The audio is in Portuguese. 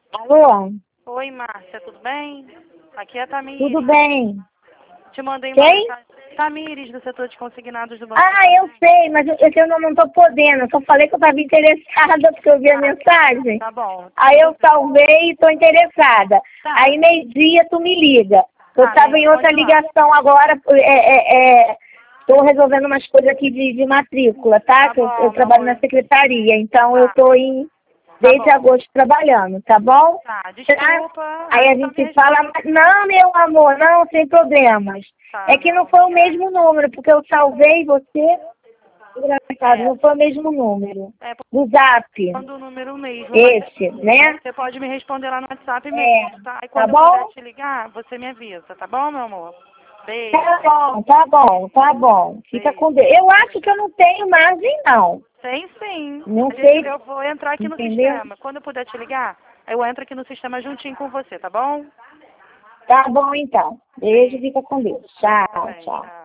Alô? Oi, Márcia, tudo bem? Aqui é a Tamires. Tudo bem? Te mandei uma Quem? mensagem. Tamires, do setor de consignados do banco. Eu sei, mas eu não tô podendo. Eu só falei que eu estava interessada porque eu vi a mensagem. Tá bom. Aí eu salvei e tô interessada. Tá. Aí meio-dia tu me liga. Eu Tá, estava me em outra responde lá. ligação agora. Estou resolvendo umas coisas aqui de matrícula, tá? Tá Que eu bom, meu trabalho na amor. secretaria. Então Tá. eu tô desde bom. agosto trabalhando, tá bom? Tá, desculpa. Aí a só me gente fala, não, meu amor, não, sem problemas. Tá, É que meu não foi o amor. mesmo número, porque eu salvei você, engraçado, não foi o mesmo número. É Do Zap, manda o número mesmo, mas esse, né? você pode me responder lá no WhatsApp mesmo, tá? E Tá quando eu bom? puder te ligar, você me avisa, tá bom, meu amor? Beijo. Tá bom, tá bom, tá bom. Fica Beijo. com Deus. Eu acho que eu não tenho margem, não. Tem sim. Não sei, Eu vou entrar aqui no entendeu? sistema. Quando eu puder te ligar, eu entro aqui no sistema juntinho com você, tá bom? Tá bom, então. Beijo, fica com Deus. Tchau, Bem, tchau. tchau.